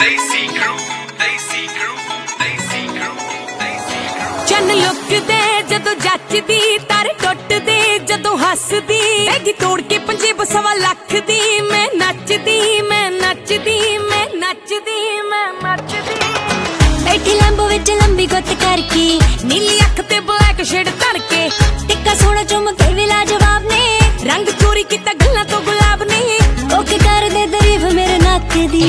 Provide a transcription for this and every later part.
चन्न लुकदे जदों जचदी तारे टुटदे जदों हसदी हैगी तोड़ के पंजेब 1.25 लाख दी मैं नचदी मैं नचदी मैं नचदी मैं नचदी बैठी लैंबो विच लंबी गुत्त करके नीली अख ते ब्लैक शेड तड़के टिक्का सोना चुमके भी लाजवाब ने रंग चोरी कीता गल्लां तो गुलाब ने ओके कर दे तारीफ मेरे नक दी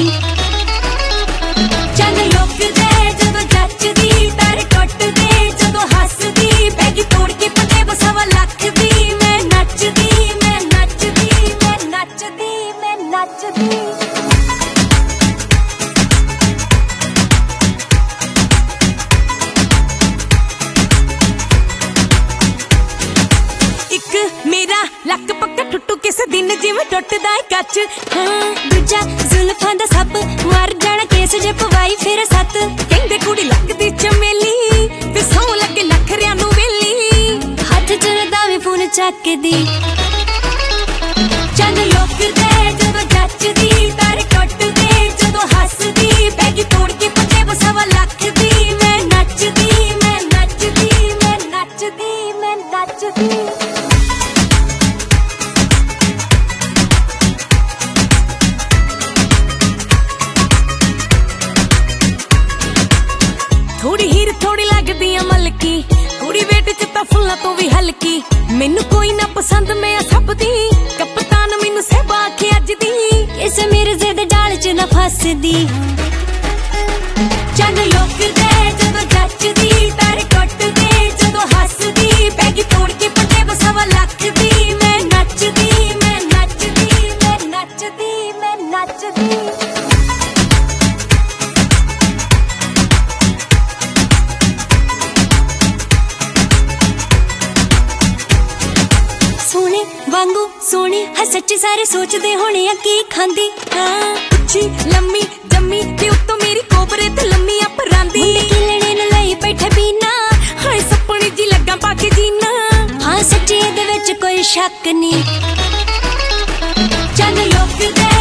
चन्न लुकदे जदों जचदी तारे टुटदे जदों हसदी हैगी तोड़ के पंजेब 1.25 लाख दी मैं नचदी मैं नचदी मैं नचदी मैं नचदी मेरा लक पक्का टुटू किस दिन जिवें टुटदा है कच दूजा जुल्फां दा सप मर जाना केस जे पवाई फिर सत कहंदे कुड़ी लगदी चमेली ते सौ लगे नखरियां नूं वेली हथ चलदा वे फोन चकदी चन्न लुकदे जदों जचदी तारे टुटदे जदों हसदी पैगी तोड़ के पंजेब 1.25 लाख दी मैं नचदी मैं नचदी मैं नचदी मैं नचदी थोड़ी हीर थोड़ी लगदी आ मलकी कुड़ी वेट च तां फुल्लां तो भी हल्की मैनू कोई ना पसंद मैं सब दी कप्तान मैनू सहबा आखे अज दी इस मेरे जिद डाल च ना फसदी चन्न लुकदे जदों जचदी तारे टुटदे जदों हसदी पैगी तोड़ के पंजेब 1.25 लाख दी मैं नचदी मैं नचदी मैं नचदी मैं नचदी सोने वांगू सोने है सच्चे सारे सोचदे होने आ की खांदी उच्ची लम्मी जम्मी ते उत्तों मेरी कोबरे ते लम्मी अपरांदी मुंडे लेने न लई बैठे बीना हाय सपनी जी लगा पाके जीना हाँ सच्ची दे विच कोई शक नहीं चन्न लुकदे